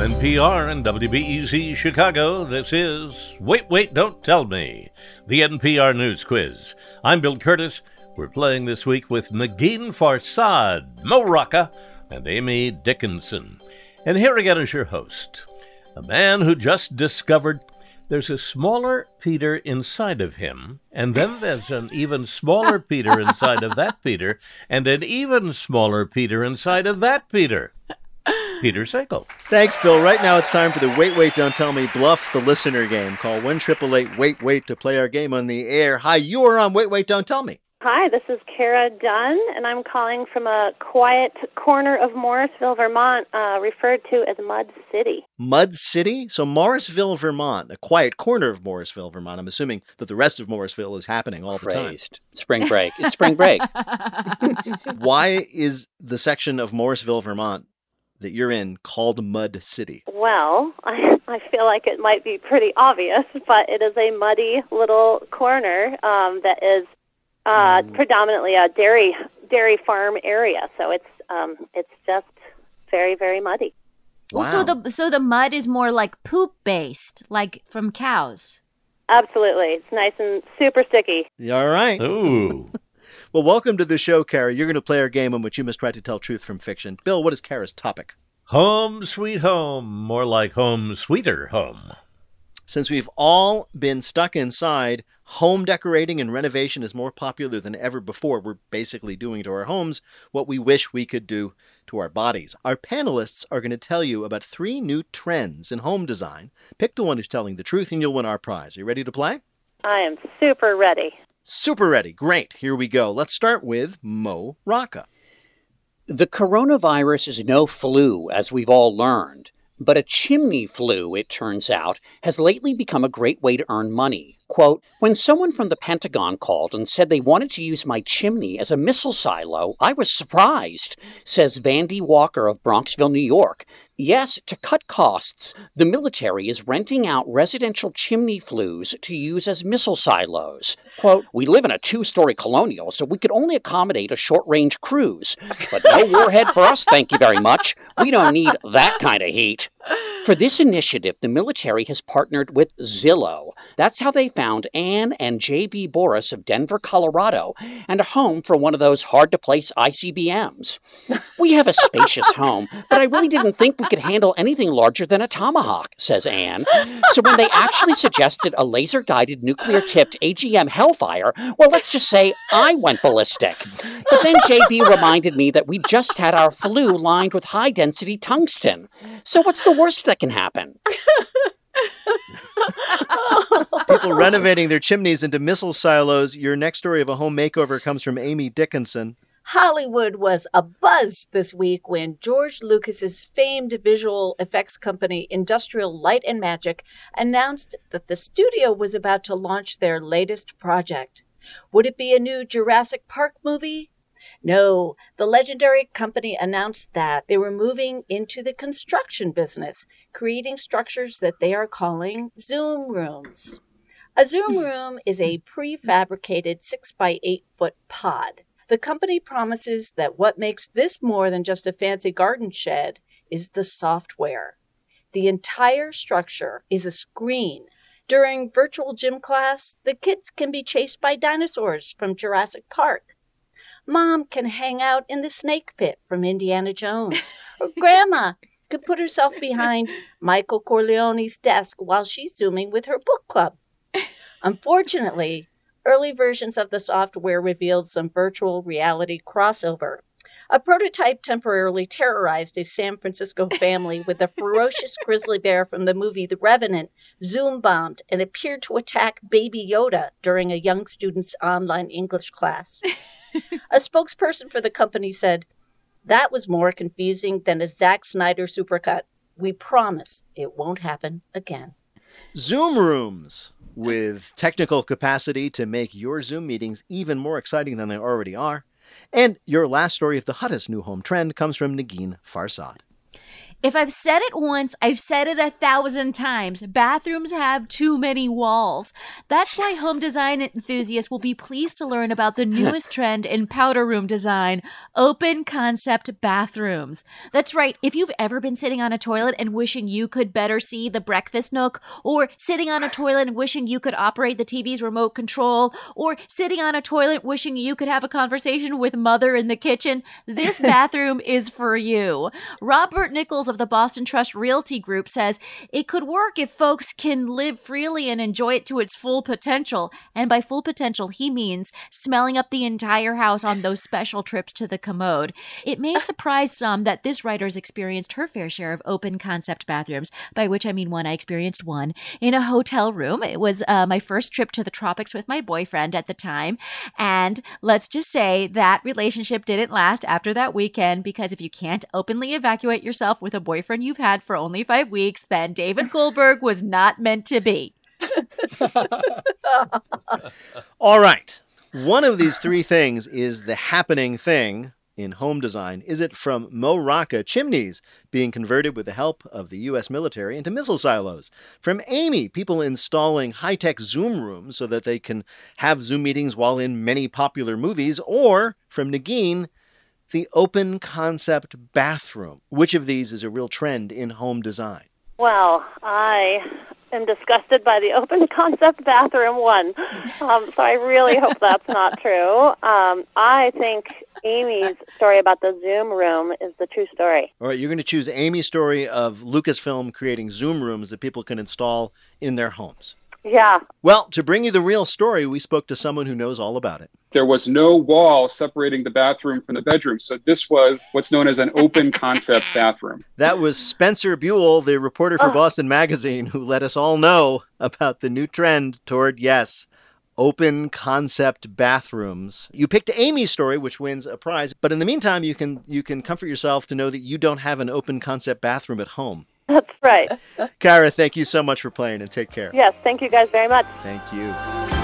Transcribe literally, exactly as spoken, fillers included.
N P R and W B E Z Chicago, this is Wait, Wait, Don't Tell Me, the N P R News Quiz. I'm Bill Curtis. We're playing this week with Negin Farsad, Mo Rocca, and Amy Dickinson. And here again is your host, a man who just discovered there's a smaller Peter inside of him, and then there's an even smaller Peter inside of that Peter, and an even smaller Peter inside of that Peter. Peter Sagal. Thanks, Bill. Right now it's time for the Wait, Wait, Don't Tell Me Bluff the Listener game. Call one eight eight eight wait wait to play our game on the air. Hi, you are on Wait, Wait, Don't Tell Me. Hi, this is Kara Dunn, and I'm calling from a quiet corner of Morrisville, Vermont, uh, referred to as Mud City. Mud City? So Morrisville, Vermont, a quiet corner of Morrisville, Vermont. I'm assuming that the rest of Morrisville is happening all the Crazed. time. Spring break. It's spring break. Why is the section of Morrisville, Vermont that you're in called Mud City? Well, I, I feel like it might be pretty obvious, but it is a muddy little corner um, that is Uh, predominantly a dairy dairy farm area, so it's um, it's just very very muddy. Wow. Well, so the so the mud is more like poop based, like from cows. Absolutely, it's nice and super sticky. All right. Ooh. Well, welcome to the show, Kara. You're going to play our game in which you must try to tell truth from fiction. Bill, what is Kara's topic? Home sweet home, more like home sweeter home. Since we've all been stuck inside, home decorating and renovation is more popular than ever before. We're basically doing to our homes what we wish we could do to our bodies. Our panelists are going to tell you about three new trends in home design. Pick the one who's telling the truth and you'll win our prize. Are you ready to play? I am super ready. Super ready. Great. Here we go. Let's start with Mo Rocca. The coronavirus is no flu, as we've all learned. But a chimney flue, it turns out, has lately become a great way to earn money. Quote, when someone from the Pentagon called and said they wanted to use my chimney as a missile silo, I was surprised, says Vandy Walker of Bronxville, New York. Yes, to cut costs, the military is renting out residential chimney flues to use as missile silos. Quote, we live in a two-story colonial, so we could only accommodate a short-range cruise. But no warhead for us, thank you very much. We don't need that kind of heat. For this initiative, the military has partnered with Zillow. That's how they found Ann and J B Boris of Denver, Colorado, and a home for one of those hard-to-place I C B Ms. We have a spacious home, but I really didn't think we could handle anything larger than a tomahawk, says Ann. So when they actually suggested a laser-guided nuclear-tipped A G M Hellfire, well, let's just say I went ballistic. But then J B reminded me that we just had our flue lined with high-density tungsten. So what's the worst that can happen? People renovating their chimneys into missile silos. Your next story of a home makeover comes from Amy Dickinson. Hollywood was abuzz this week when George Lucas's famed visual effects company Industrial Light and Magic announced that the studio was about to launch their latest project. Would it be a new Jurassic Park movie? No, the legendary company announced that they were moving into the construction business, creating structures that they are calling Zoom rooms. A Zoom room is a prefabricated six by eight foot pod. The company promises that what makes this more than just a fancy garden shed is the software. The entire structure is a screen. During virtual gym class, the kids can be chased by dinosaurs from Jurassic Park. Mom can hang out in the snake pit from Indiana Jones. Or Grandma could put herself behind Michael Corleone's desk while she's Zooming with her book club. Unfortunately, early versions of the software revealed some virtual reality crossover. A prototype temporarily terrorized a San Francisco family with a ferocious grizzly bear from the movie The Revenant Zoom-bombed and appeared to attack Baby Yoda during a young student's online English class. A spokesperson for the company said, that was more confusing than a Zack Snyder supercut. We promise it won't happen again. Zoom rooms, with technical capacity to make your Zoom meetings even more exciting than they already are. And your last story of the hottest new home trend comes from Negin Farsad. If I've said it once, I've said it a thousand times. Bathrooms have too many walls. That's why home design enthusiasts will be pleased to learn about the newest trend in powder room design, open concept bathrooms. That's right. If you've ever been sitting on a toilet and wishing you could better see the breakfast nook, or sitting on a toilet and wishing you could operate the T V's remote control, or sitting on a toilet wishing you could have a conversation with mother in the kitchen, this bathroom is for you. Robert Nichols of the Boston Trust Realty Group says it could work if folks can live freely and enjoy it to its full potential. And by full potential, he means smelling up the entire house on those special trips to the commode. It may surprise some that this writer's experienced her fair share of open concept bathrooms, by which I mean one. I experienced one in a hotel room. It was uh, my first trip to the tropics with my boyfriend at the time. And let's just say that relationship didn't last after that weekend, because if you can't openly evacuate yourself with a boyfriend you've had for only five weeks, then David Goldberg was not meant to be. All right. One of these three things is the happening thing in home design. Is it from Mo Rocca, chimneys being converted with the help of the U S military into missile silos? From Amy, people installing high-tech Zoom rooms so that they can have Zoom meetings while in many popular movies? Or from Negin, the open concept bathroom? Which of these is a real trend in home design? Well, I am disgusted by the open concept bathroom one. Um, so I really hope that's not true. Um, I think Amy's story about the Zoom room is the true story. All right, you're going to choose Amy's story of Lucasfilm creating Zoom rooms that people can install in their homes. Yeah. Well, to bring you the real story, we spoke to someone who knows all about it. There was no wall separating the bathroom from the bedroom, so this was what's known as an open concept bathroom. That was Spencer Buell, the reporter for Oh. Boston Magazine, who let us all know about the new trend toward, yes, open concept bathrooms. You picked Amy's story, which wins a prize, but in the meantime, you can you can comfort yourself to know that you don't have an open concept bathroom at home. That's right. Kara, thank you so much for playing, and take care. Yes, thank you guys very much. Thank you.